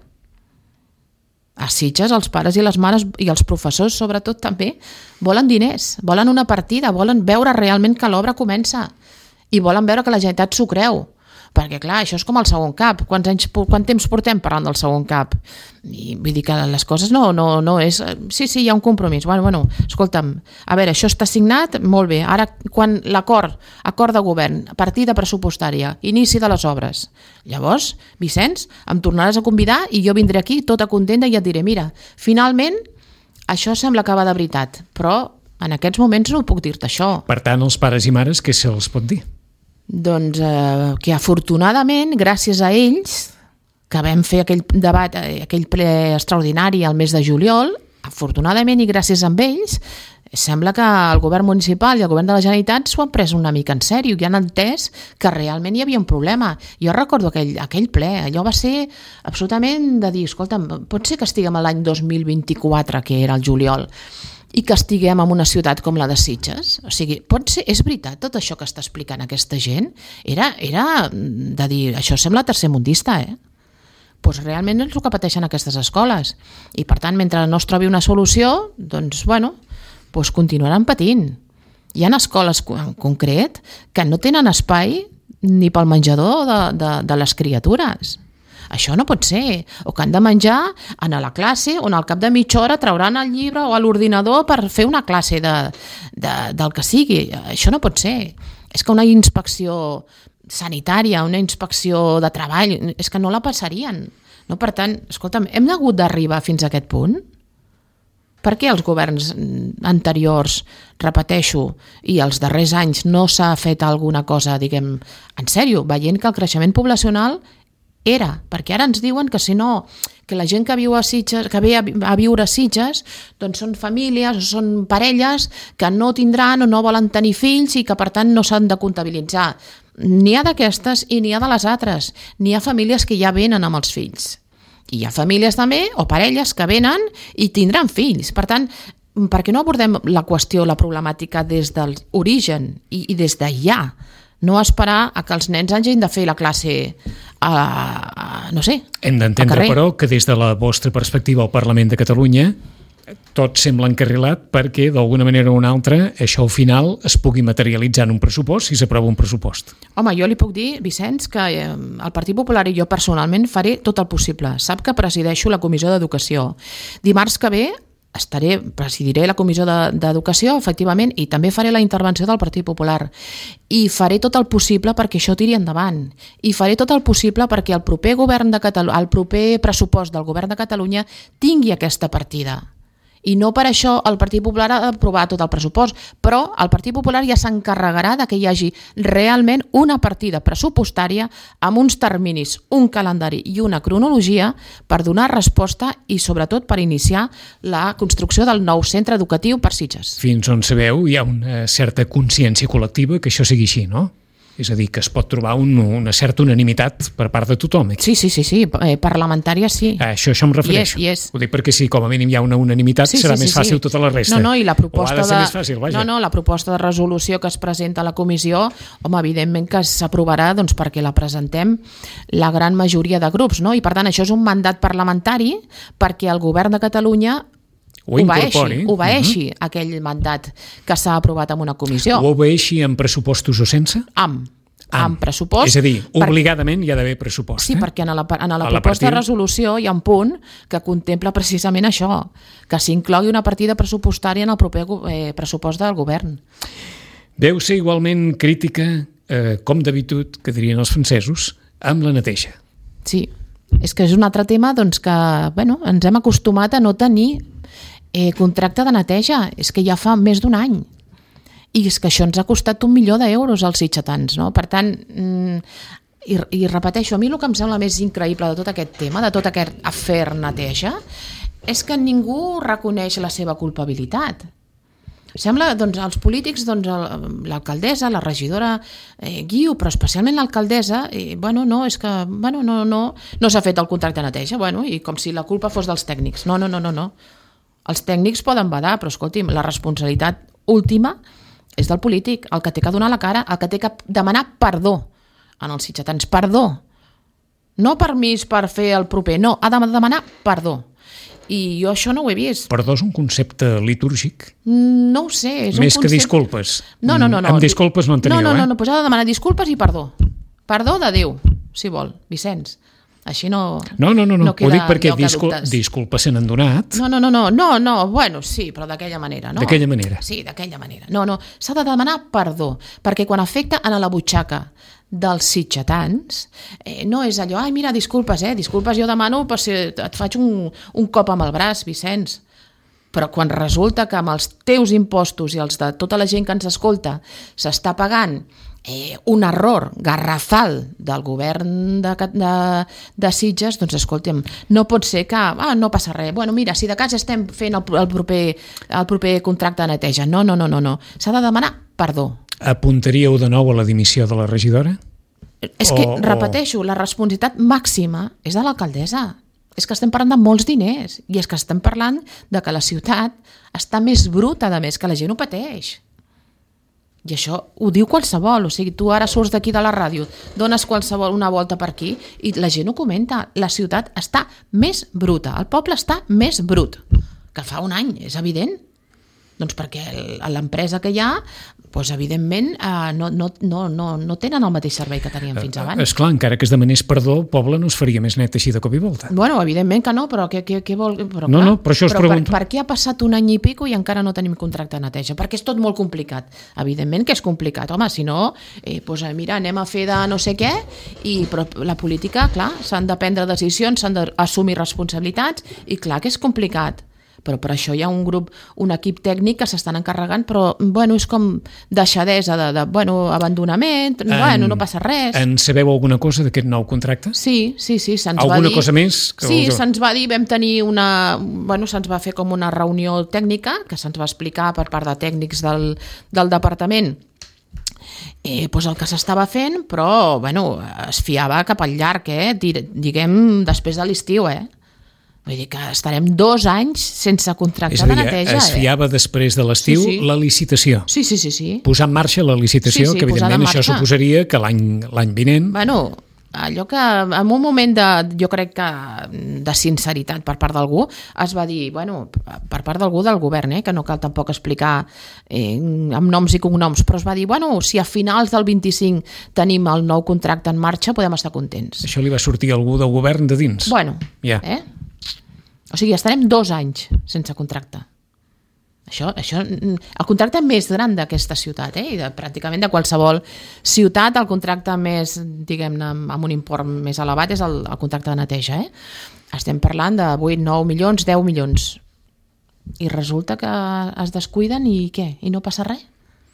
S3: A Sitges els pares i les mares i els professors sobretot també volen diners, volen una partida, volen veure realment que l'obra comença i volen veure que la Generalitat s'ho creu, perquè clar, això és com el segon cap. Quants anys, quant temps portem parlant del segon cap? I vull dir que les coses no, no, no és... Sí, sí, hi ha un compromís. Bueno, bueno, escolta'm, a veure, això està signat, molt bé. Ara, quan l'acord, acord de govern, partida pressupostària, inici de les obres, llavors, Vicenç, em tornaràs a convidar i jo vindré aquí tota contenta i et diré, mira, finalment, això sembla que va de veritat, però en aquests moments no puc dir-te això.
S2: Per tant, els pares i mares, què se'ls pot dir?
S3: Doncs eh, que afortunadament, gràcies a ells, que vam fer aquell debat, aquell ple extraordinari al mes de juliol, afortunadament i gràcies a ells, Sembla que el govern municipal i el govern de la Generalitat s'ho han pres una mica en sèrio i han entès que realment hi havia un problema. Jo recordo aquell, aquell ple, allò va ser absolutament de dir, escolta'm, pot ser que estiguem a l'any dos mil vint-i-quatre, que era el juliol, i que estiguem en una ciutat com la de Sitges? O sigui, pot ser, és veritat tot això que està explicant aquesta gent? Era, era de dir, això sembla tercermundista, eh? Doncs realment és el que pateixen aquestes escoles. I per tant, mentre no es trobi una solució, doncs, bueno, doncs continuaran patint. Hi ha escoles en concret que no tenen espai ni pel menjador de, de, de les criatures. Això no pot ser. O que han de menjar a la classe on al cap de mitja hora trauran el llibre o l'ordinador per fer una classe de, de, del que sigui. Això no pot ser. És que una inspecció sanitària, una inspecció de treball, és que no la passarien. No, per tant, escolta'm, hem hagut d'arribar fins a aquest punt? Per què els governs anteriors, repeteixo, i els darrers anys no s'ha fet alguna cosa, diguem, en sèrio, veient que el creixement poblacional era, perquè ara ens diuen que si no, que la gent que viu a Sitges, que ve a, a viure a Sitges, doncs són famílies o són parelles que no tindran o no volen tenir fills i que per tant no s'han de comptabilitzar. N'hi ha d'aquestes i n'hi ha de les altres. N'hi ha famílies que ja venen amb els fills. I hi ha famílies també, o parelles, que venen i tindran fills. Per tant, per què no abordem la qüestió, la problemàtica des de l'origen i, i des d'allà? No esperar a que els nens hagin de fer la classe a, a no sé,
S2: Hem d'entendre, però, que des de la vostra perspectiva al Parlament de Catalunya tot sembla encarrilat perquè, d'alguna manera o una altra, això al final es pugui materialitzar en un pressupost si s'aprova un pressupost.
S3: Home, jo li puc dir, Vicenç, que eh, el Partit Popular i jo personalment faré tot el possible. Sap que presideixo la Comissió d'Educació. Dimarts que ve estaré, presidiré la Comissió d'Educació, efectivament, i també faré la intervenció del Partit Popular. I faré tot el possible perquè això tiri endavant. I faré tot el possible perquè el proper govern de Catalunya, el proper pressupost del govern de Catalunya tingui aquesta partida. I no per això el Partit Popular ha d'aprovar tot el pressupost, però el Partit Popular ja s'encarregarà de que hi hagi realment una partida pressupostària amb uns terminis, un calendari i una cronologia per donar resposta i sobretot per iniciar la construcció del nou centre educatiu per Sitges.
S2: Fins on sabeu, hi ha una certa consciència col·lectiva que això sigui així, no? És a dir, que es pot trobar un, una certa unanimitat per part de tothom.
S3: Sí, sí, sí, sí. Eh, parlamentària sí.
S2: A això, això em refereixo.
S3: Yes, yes.
S2: Ho dic perquè si com a mínim hi ha una unanimitat sí, serà sí, més sí, fàcil sí. tota la resta.
S3: No, no, i la proposta
S2: o ha de ser
S3: de...
S2: més fàcil, vaja.
S3: No, no, la proposta de resolució que es presenta a la comissió, home, evidentment que s'aprovarà doncs, perquè la presentem la gran majoria de grups, no? I per tant això és un mandat parlamentari perquè el govern de Catalunya
S2: ho incorpori,
S3: obeeixi uh-huh. aquell mandat que s'ha aprovat en una comissió.
S2: Ho obeeixi amb pressupostos o sense?
S3: Amb, amb, amb pressupost.
S2: És a dir, obligadament hi ha d'haver pressupost.
S3: Sí,
S2: eh?
S3: perquè en la, en la, la proposta
S2: partida...
S3: de resolució hi ha un punt que contempla precisament això, que s'inclogui una partida pressupostària en el proper eh, pressupost del govern.
S2: Deu ser igualment crítica, eh, com d'habitud, que dirien els francesos, amb la neteja.
S3: Sí, és que és un altre tema doncs, que bueno, ens hem acostumat a no tenir Eh, contracte de neteja, és que ja fa més d'un any i és que això ens ha costat un milió d'euros als sitgetans, no? Per tant mm, i, i repeteixo, a mi el que em sembla més increïble de tot aquest tema, de tot aquest afer neteja, és que ningú reconeix la seva culpabilitat. Sembla, doncs, els polítics, doncs, l'alcaldessa, la regidora eh, Guiu, però especialment l'alcaldessa, eh, bueno, no, és que, bueno, no, no, no s'ha fet el contracte de neteja, bueno, i com si la culpa fos dels tècnics. No, no, no, no, no. Els tècnics poden badar, però escolti'm, la responsabilitat última és del polític, el que té que donar la cara, el que té que demanar perdó en els sitgetans, perdó. No permís per fer el proper, no, ha de demanar perdó. I jo això no ho he vist.
S2: Perdó és un concepte litúrgic?
S3: No ho sé. És
S2: Més
S3: un
S2: que
S3: concepte...
S2: disculpes.
S3: No, no, no. no.
S2: Amb disculpes no en teniu,
S3: no, no, no,
S2: eh?
S3: No, pues ha de demanar disculpes i perdó. Perdó de Déu, si vol, Vicenç. Així no...
S2: No, no, no, no.
S3: no
S2: ho dic perquè discul
S3: dubtes.
S2: disculpes se n'han donat.
S3: No, no, no, no, no, no, bueno, sí, però d'aquella manera, no?
S2: D'aquella manera.
S3: Sí, d'aquella manera. No, no, s'ha de demanar perdó, perquè quan afecta a la butxaca dels sitgetans, eh, no és allò, ai, mira, disculpes, eh, disculpes, jo demano, però si et faig un, un cop amb el braç, Vicenç. Però quan resulta que amb els teus impostos i els de tota la gent que ens escolta s'està pagant eh, un error garrafal del govern de, de, de Sitges, doncs escolta'm, no pot ser que ah, no passa res, bueno mira, si de cas estem fent el, el, proper, el proper contracte de neteja, no, no, no, no, no. S'ha de demanar perdó.
S2: Apuntaríeu de nou a la dimissió de la regidora?
S3: És que, o, repeteixo, la responsabilitat màxima és de l'alcaldessa. És que estem parlant de molts diners i és que estem parlant de que la ciutat està més bruta, a més, que la gent ho pateix. I això ho diu qualsevol, o sigui, tu ara surts d'aquí de la ràdio, dones qualsevol una volta per aquí i la gent ho comenta, la ciutat està més bruta, el poble està més brut, que fa un any, és evident. Doncs perquè l'empresa que hi ha, doncs evidentment eh, no, no, no, no, no tenen el mateix servei que tenien fins abans.
S2: Esclar, encara que es demanés perdó, el poble no es faria més net així de cop i volta.
S3: Bueno, evidentment que no, però què, què, què vol... Però,
S2: no,
S3: clar,
S2: no, per això us
S3: però
S2: pregunto.
S3: Per, per què ha passat un any i pico i encara no tenim contracte de neteja? Perquè és tot molt complicat. Evidentment que és complicat. Home, si no, eh, doncs, mira, anem a fer de no sé què, i, però la política, clar, s'han de prendre decisions, s'han d'assumir responsabilitats, i clar que és complicat. Però per això hi ha un grup, un equip tècnic que s'estan encarregant, però bueno, és com deixadesa, de, de bueno, abandonament, en, bueno, no passa res.
S2: En sabeu alguna cosa d'aquest nou contracte?
S3: Sí, sí, sí, se'ns va dir...
S2: Alguna cosa més? Que
S3: sí,
S2: us...
S3: se'ns va dir, vam tenir una... Bueno, se'ns va fer com una reunió tècnica, que se'ns va explicar per part de tècnics del, del departament eh, doncs el que s'estava fent, però bueno, es fiava cap al llarg, eh? Diguem, després de l'estiu, eh? Vull dir que estarem dos anys sense contracte de neteja.
S2: Es fiava eh? després de l'estiu sí, sí. la licitació.
S3: Sí, sí, sí, sí.
S2: Posar en marxa la licitació, sí, sí, que evidentment això suposaria que l'any l'any vinent...
S3: Bueno, allò que en un moment de, jo crec que de sinceritat per part d'algú, es va dir, bueno, per part d'algú del govern, eh, que no cal tampoc explicar eh, amb noms i cognoms, però es va dir, bueno, si a finals del vint-i-cinc tenim el nou contracte en marxa, podem estar contents.
S2: Això li va sortir a algú del govern de dins?
S3: Bueno, ja. eh? O sigui, estarem dos anys sense contracte. Això, això, el contracte més gran d'aquesta ciutat, eh? I de, pràcticament de qualsevol ciutat, el contracte més, diguem-ne, amb un import més elevat és el, el contracte de neteja. Eh? Estem parlant de vuit, nou milions, deu milions. I resulta que es descuiden i què? I no passa res?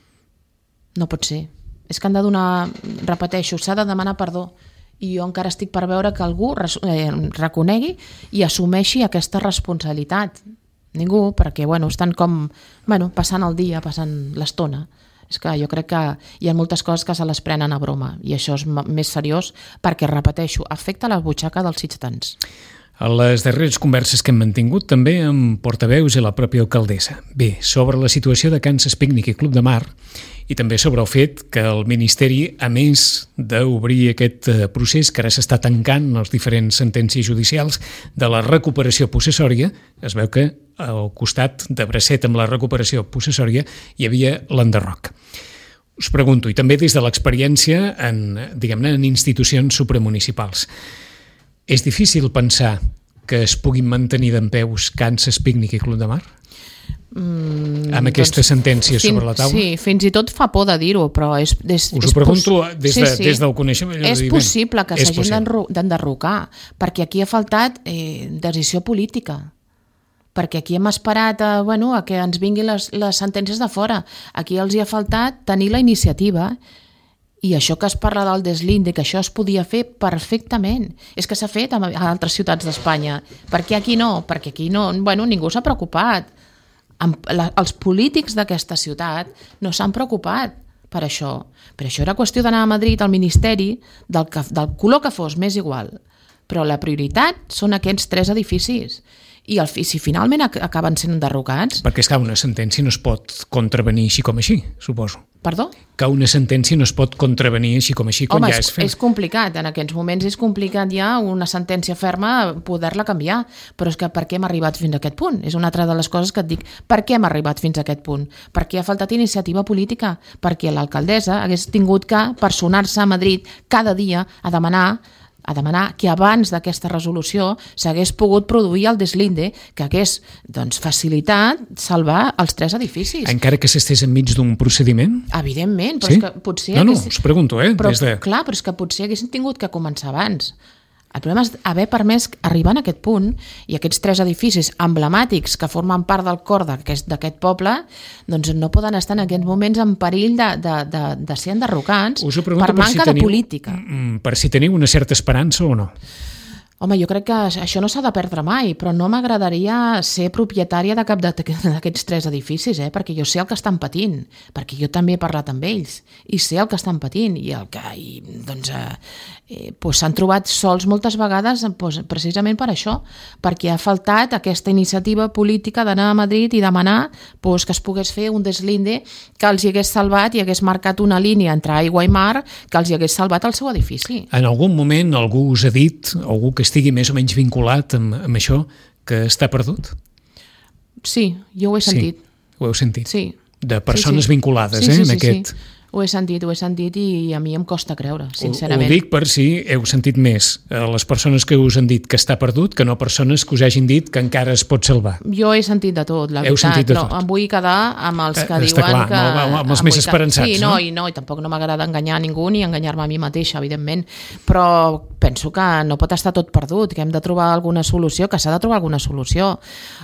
S3: No pot ser. És que han de donar, repeteixo, s'ha de demanar perdó. I jo encara estic per veure que algú eh, reconegui i assumeixi aquesta responsabilitat. Ningú, perquè bueno, estan com bueno, passant el dia, passant l'estona. És que jo crec que hi ha moltes coses que se les prenen a broma i això és més seriós perquè, repeteixo, afecta la butxaca dels sitgetans.
S2: A les darreres converses que hem mantingut també amb portaveus i la pròpia alcaldessa. Bé, sobre la situació de Kansas Picnic i Club de Mar i també sobre el fet que el Ministeri, a més d'obrir aquest procés que ara s'està tancant les diferents sentències judicials de la recuperació possessòria, es veu que al costat de bracet amb la recuperació possessòria hi havia l'enderroc. Us pregunto, i també des de l'experiència en, diguem-ne, en institucions supramunicipals, és difícil pensar que es puguin mantenir dempeus Kansas Picnic i Club de Mar? Mm, amb aquesta doncs, sentència
S3: fin,
S2: sobre la taula?
S3: Sí, fins i tot fa por de dir-ho, però és... és
S2: Us
S3: és
S2: ho pregunto des, de,
S3: sí, sí.
S2: des del coneixement.
S3: És possible que s'hagin d'enderrocar, perquè aquí ha faltat eh, decisió política, perquè aquí hem esperat a, bueno, a que ens vinguin les, les sentències de fora. Aquí els hi ha faltat tenir la iniciativa. I això que es parla del deslinde, que això es podia fer perfectament. És que s'ha fet a altres ciutats d'Espanya. Per què aquí no? Perquè aquí no, bueno, ningú s'ha preocupat. Els polítics d'aquesta ciutat no s'han preocupat per això. Per això era qüestió d'anar a Madrid al Ministeri, del, que, del color que fos, m'és igual. Però la prioritat són aquests tres edificis. I el, si finalment acaben sent enderrocats...
S2: Perquè és que una sentència no es pot contravenir així com així, suposo.
S3: Perdó?
S2: Que una sentència no es pot contravenir així com així quan
S3: Home,
S2: ja és fet.
S3: És complicat, en aquests moments és complicat ja una sentència ferma poder-la canviar, però és que per què hem arribat fins a aquest punt? És una altra de les coses que et dic, per què hem arribat fins a aquest punt? Perquè ha faltat iniciativa política, perquè l'alcaldessa hagués tingut que personar-se a Madrid cada dia a demanar a demanar que abans d'aquesta resolució s'hagués pogut produir el deslinde que hagués doncs, facilitat salvar els tres edificis.
S2: Encara que s'estés enmig d'un procediment?
S3: Evidentment, però
S2: sí?
S3: és que potser...
S2: No, no,
S3: hagués...
S2: us pregunto, eh?
S3: Però,
S2: Des de...
S3: Clar, però és que potser haguessin tingut que començar abans. El problema és haver permès arribar a aquest punt i aquests tres edificis emblemàtics que formen part del cor d'aquest poble doncs no poden estar en aquests moments en perill de, de, de, de ser enderrocats per manca
S2: per si
S3: de
S2: teniu,
S3: política.
S2: Per si teniu una certa esperança o no?
S3: Home, jo crec que això no s'ha de perdre mai, però no m'agradaria ser propietària de cap d'aquests tres edificis, eh? Perquè jo sé el que estan patint, perquè jo també he parlat amb ells, i sé el que estan patint, i el que i, doncs, eh, eh, doncs s'han trobat sols moltes vegades doncs, precisament per això, perquè ha faltat aquesta iniciativa política d'anar a Madrid i demanar doncs, que es pogués fer un deslinde que els hi hagués salvat i hagués marcat una línia entre aigua i mar que els hi hagués salvat el seu edifici.
S2: En algun moment algú us ha dit, algú que estigui més o menys vinculat amb, amb això, que està perdut?
S3: Sí, jo ho he sentit.
S2: Sí, ho heu sentit?
S3: Sí.
S2: De persones
S3: sí, sí.
S2: vinculades,
S3: sí,
S2: eh,
S3: sí,
S2: en
S3: sí,
S2: aquest...
S3: Sí. Ho he sentit, ho he sentit i a mi em costa creure, sincerament.
S2: Ho, ho dic per si heu sentit més a les persones que us han dit que està perdut que no persones que us hagin dit que encara es pot salvar.
S3: Jo he sentit de tot, la
S2: heu
S3: veritat.
S2: De
S3: no,
S2: tot.
S3: em vull quedar amb els que
S2: eh,
S3: diuen
S2: clar,
S3: que...
S2: Amb, amb els més esperançats,
S3: sí, no? I no, i tampoc no m'agrada enganyar a ningú ni enganyar-me a mi mateixa, evidentment, però penso que no pot estar tot perdut, que hem de trobar alguna solució, que s'ha de trobar alguna solució.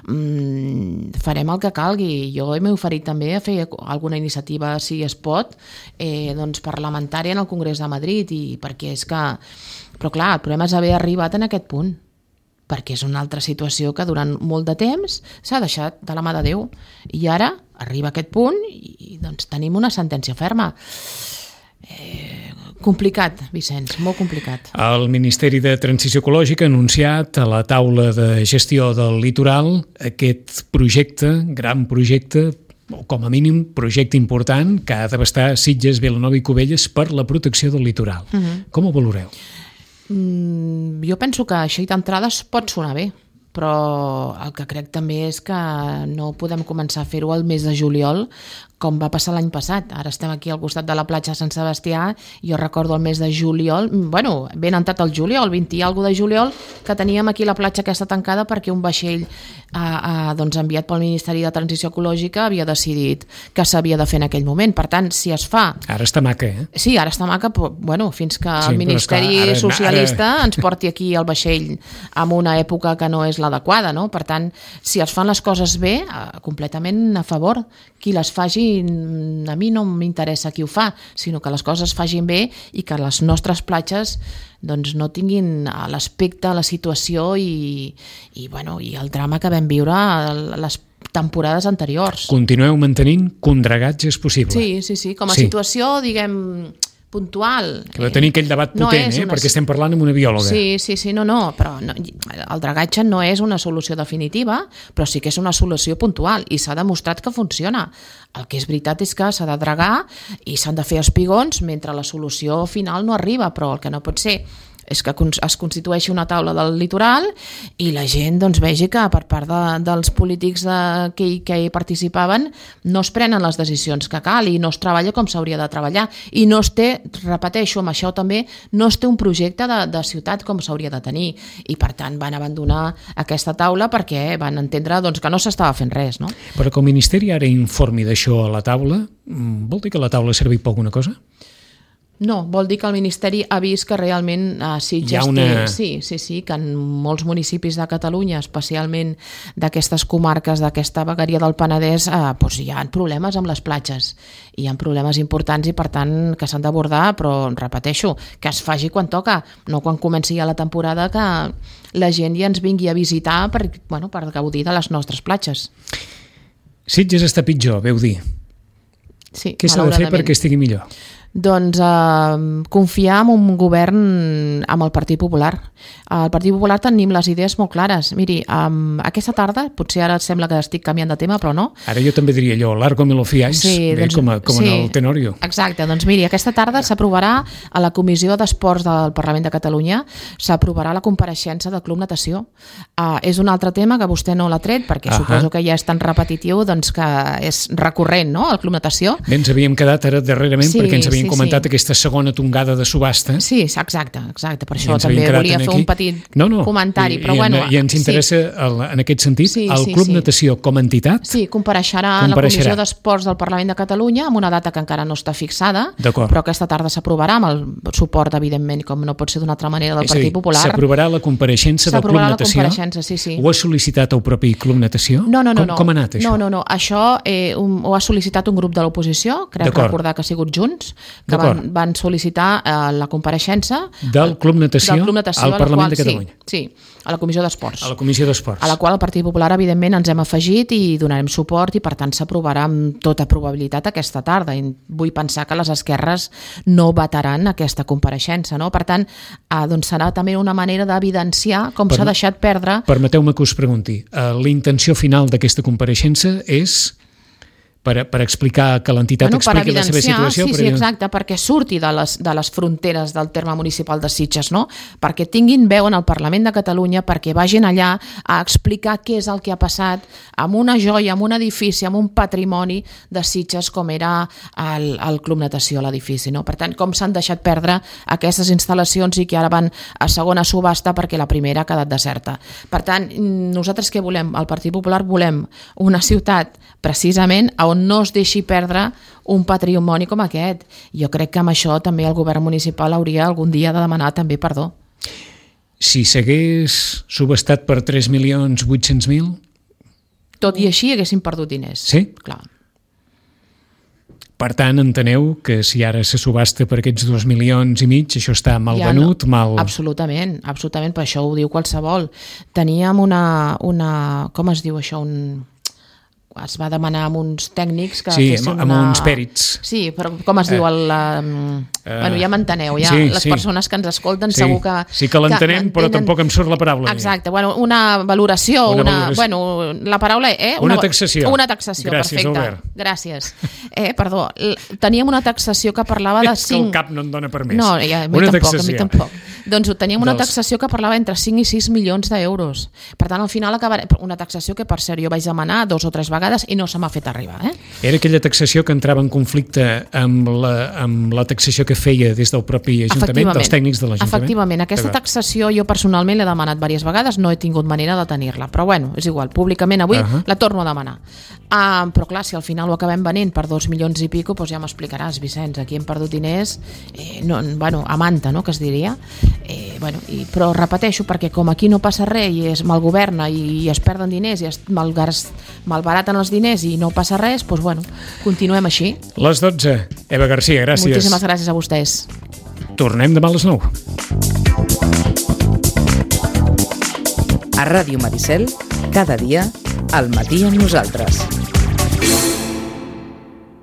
S3: Mm, farem el que calgui. Jo m'he oferit també a fer alguna iniciativa, si es pot, eh, doncs parlamentària en el Congrés de Madrid, i perquè és que... Però clar, el problema és haver arribat en aquest punt, perquè és una altra situació que durant molt de temps s'ha deixat de la mà de Déu, i ara arriba aquest punt i doncs tenim una sentència ferma. Eh, complicat, Vicenç, molt complicat.
S2: El Ministeri de Transició Ecològica ha anunciat a la taula de gestió del litoral aquest projecte, gran projecte, o com a mínim projecte important que ha d'abastar Sitges, Vilanova i Cubelles per la protecció del litoral. Uh-huh. Com ho valoreu?
S3: Mm, jo penso que això d'entrada pot sonar bé, però el que crec també és que no podem començar a fer-ho al mes de juliol com va passar l'any passat. Ara estem aquí al costat de la platja de Sant Sebastià, jo recordo el mes de juliol, bueno, ben entrat el juliol, vint i alguna de juliol, que teníem aquí la platja aquesta tancada perquè un vaixell eh, eh, doncs, enviat pel Ministeri de Transició Ecològica havia decidit que s'havia de fer en aquell moment. Per tant, si es fa...
S2: Ara està maca, eh?
S3: Sí, ara està maca, però, bueno, fins que
S2: sí,
S3: el Ministeri
S2: clar, ara,
S3: Socialista
S2: ara...
S3: ens porti aquí el vaixell en una època que no és l'adequada, no? Per tant, si es fan les coses bé, eh, completament a favor. Qui les faci, a mi no m'interessa qui ho fa, sinó que les coses es facin bé i que les nostres platges doncs, no tinguin l'aspecte, la situació i, i, bueno, i el drama que vam viure a les temporades anteriors.
S2: Continueu mantenint que un dragatge és possible.
S3: Sí, sí, sí, com a
S2: sí.
S3: situació, diguem... puntual.
S2: Que va tenir aquell debat
S3: no
S2: potent, eh? Una... perquè estem parlant amb una biòloga.
S3: Sí, sí, sí, no, no, però no, el dragatge no és una solució definitiva, però sí que és una solució puntual i s'ha demostrat que funciona. El que és veritat és que s'ha de dragar i s'han de fer espigons mentre la solució final no arriba, però el que no pot ser és que es constitueixi una taula del litoral i la gent doncs, vegi que per part de, dels polítics de, que, hi, que hi participaven no es prenen les decisions que cal i no es treballa com s'hauria de treballar i no es té, repeteixo amb això també, no es té un projecte de, de ciutat com s'hauria de tenir i per tant van abandonar aquesta taula perquè van entendre doncs, que no s'estava fent res. No?
S2: Però que el Ministeri ara informi d'això a la taula, vol dir que la taula servei per alguna cosa?
S3: No, vol dir que el Ministeri ha vist que realment eh, Sitges
S2: una...
S3: té... Sí, sí, sí, que en molts municipis de Catalunya, especialment d'aquestes comarques, d'aquesta vegueria del Penedès, eh, doncs hi ha problemes amb les platges. Hi ha problemes importants i, per tant, que s'han d'abordar, però, repeteixo, que es faci quan toca, no quan comenci ja la temporada que la gent ja ens vingui a visitar per, bueno, per gaudir de les nostres platges.
S2: Sitges està pitjor, veu dir.
S3: Sí,
S2: què s'ha de fer perquè estigui millor?
S3: Doncs eh, confiar en un govern amb el Partit Popular. Al Partit Popular tenim les idees molt clares. Miri, um, aquesta tarda, potser ara sembla que estic canviant de tema, però no.
S2: Ara jo també diria allò, largo me lo fiáis,
S3: sí, doncs,
S2: com, a, com
S3: sí,
S2: en el Tenorio.
S3: Exacte, doncs miri, aquesta tarda s'aprovarà a la Comissió d'Esports del Parlament de Catalunya, s'aprovarà la compareixença del Club Natació. Uh, és un altre tema que vostè no l'ha tret, perquè uh-huh. suposo que ja és tan repetitiu doncs, que és recurrent, no?, el Club Natació.
S2: Bé, ens havíem quedat ara darrerament sí, perquè ens havíem havíem
S3: sí,
S2: comentat
S3: sí.
S2: aquesta segona tongada de subhasta.
S3: Sí, exacte, exacte. Per això
S2: ens
S3: també
S2: havíem quedat
S3: volia
S2: en
S3: fer
S2: aquí.
S3: un petit
S2: no, no.
S3: comentari.
S2: I,
S3: però
S2: i,
S3: bueno,
S2: I ens interessa,
S3: sí.
S2: el, en aquest sentit,
S3: Sí,
S2: el
S3: sí,
S2: Club
S3: sí.
S2: Natació com a entitat.
S3: Sí, compareixerà en la
S2: Compareixerà.
S3: Comissió d'Esports del Parlament de Catalunya amb una data que encara no està fixada,
S2: D'acord.
S3: però aquesta tarda s'aprovarà amb el suport, evidentment, com no pot ser d'una altra manera, del
S2: És a dir,
S3: Partit Popular.
S2: s'aprovarà la compareixença del Club
S3: S'aprovarà la
S2: Natació.
S3: compareixença, sí, sí.
S2: Ho ha sol·licitat el propi Club Natació?
S3: No, no, no.
S2: Com,
S3: no.
S2: com ha anat això?
S3: No, no, no. Això eh, un, ho ha sol·licitat un grup de l'oposició, crec recordar que ha sigut Junts, que van, van sol·licitar eh, la compareixença
S2: del Club Natació,
S3: del Club Natació
S2: al Parlament
S3: qual,
S2: de Catalunya.
S3: Sí, sí, a la Comissió d'Esports.
S2: A la Comissió d'Esports.
S3: A la qual el Partit Popular, evidentment, ens hem afegit i donarem suport i, per tant, s'aprovarà amb tota probabilitat aquesta tarda. I vull pensar que les esquerres no vetaran aquesta compareixença, no? Per tant, eh, doncs serà també una manera d'evidenciar com s'ha deixat perdre...
S2: Permeteu-me que us pregunti. Uh, la intenció final d'aquesta compareixença és... Per, per explicar que l'entitat
S3: bueno,
S2: expliqui la seva situació?
S3: Sí,
S2: per
S3: sí, exacte, perquè surti de les, de les fronteres del terme municipal de Sitges, no? Perquè tinguin veu en el Parlament de Catalunya, perquè vagin allà a explicar què és el que ha passat amb una joia, amb un edifici, amb un patrimoni de Sitges com era el, el Club Natació, l'edifici, no? Per tant, com s'han deixat perdre aquestes instal·lacions i que ara van a segona subhasta perquè la primera ha quedat deserta. Per tant, nosaltres què volem? El Partit Popular volem una ciutat precisament on no es deixi perdre un patrimoni com aquest. Jo crec que amb això també el govern municipal hauria algun dia de demanar també perdó.
S2: Si s'hagués subhastat per tres milions vuit-cents mil?
S3: Tot i així haguessin perdut diners.
S2: Sí?
S3: Clar.
S2: Per tant, enteneu que si ara se subhasta per aquests dos milions i mig, això està mal ja venut, no. mal...
S3: Absolutament, absolutament, per això ho diu qualsevol. Teníem una, una com es diu això, un... es va demanar amb uns tècnics que
S2: sí,
S3: fessin
S2: amb
S3: una...
S2: uns pèrits.
S3: Sí, però com es diu el... Uh, uh, bueno, ja m'enteneu, ja
S2: sí,
S3: les
S2: sí.
S3: persones que ens escolten
S2: sí.
S3: segur que...
S2: Sí que l'entenem, però tampoc em surt la paraula.
S3: Exacte, bueno, una valoració, una, una valoració. Bueno, la paraula, eh?
S2: Una, una taxació.
S3: Una taxació,
S2: gràcies,
S3: perfecte.
S2: Albert.
S3: Gràcies. Eh, perdó, teníem una taxació que parlava de cinc...
S2: El cap no en dona per més.
S3: No, ja, a mi
S2: una
S3: tampoc,
S2: taxació.
S3: a mi tampoc. Doncs teníem una
S2: Dels...
S3: taxació que parlava entre cinc i sis milions d'euros. Per tant, al final acabaré... Una taxació que, per cert, jo vaig demanar dos o tres vegades i no se m'ha fet arribar, eh?
S2: Era aquella taxació que entrava en conflicte amb la, amb la taxació que feia des del propi Ajuntament, dels tècnics de l'Ajuntament?
S3: Efectivament, aquesta taxació jo personalment l'he demanat diverses vegades, no he tingut manera de tenir-la, però bueno, és igual, públicament avui uh -huh. la torno a demanar. Uh, però clar, si al final ho acabem venent per dos milions i pico, doncs ja m'explicaràs, Vicenç, aquí hem perdut diners, eh, no, bueno, a manta, no?, que es diria, eh, bueno, i, però repeteixo, perquè com aquí no passa res i es malgoverna i, i es perden diners i es malgas, malbaraten els diners i no passa res, doncs bueno, continuem així.
S2: Les dotze. Eva Garcia, gràcies.
S3: Moltíssimes gràcies a vostès.
S2: Tornem demà a les nou.
S1: A Ràdio Maricel, cada dia, al matí amb nosaltres.